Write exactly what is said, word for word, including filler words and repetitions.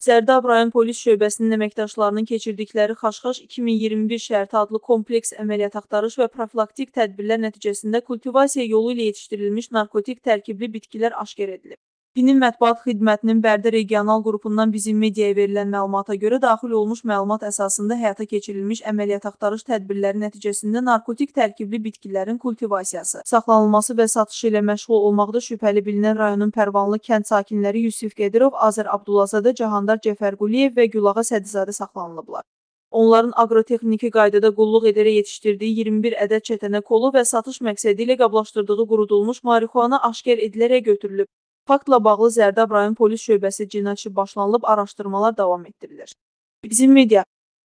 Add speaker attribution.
Speaker 1: Sərdab rayon polis şöbəsinin əməkdaşlarının keçirdikləri Xaşxaş iki min iyirmi bir şərti adlı kompleks əməliyyat axtarış və profilaktik tədbirlər nəticəsində kultivasiya yolu ilə yetişdirilmiş narkotik tərkibli bitkilər aşkar edilib. Dinin mətbuat xidmətinin Bərdə regional qrupundan bizim mediaya verilən məlumata görə daxil olmuş məlumat əsasında həyata keçirilmiş əməliyyat axtarış tədbirləri nəticəsində narkotik tərkibli bitkilərin kultivasiyası, saxlanılması və satışı ilə məşğul olmaqda şübhəli bilinən rayonun Pərvanlı kənd sakinləri Yusif Qədirov, Azər Abdullazadə, Cahandar Cəfərquliyev və Gülağa Sədizadə saxlanılıblar. Onların aqrotexniki qaydada qulluq edərək yetişdirdiyi iyirmi bir ədəd çətənə kolu və satış məqsədi ilə qablaşdırdığı qurudulmuş marixuana aşkar edilərək götürülüb. Faktla bağlı Sərdab rayon polis şöbəsi cinayət işi başlanılıb, araşdırmalar davam etdirilir. Bizim media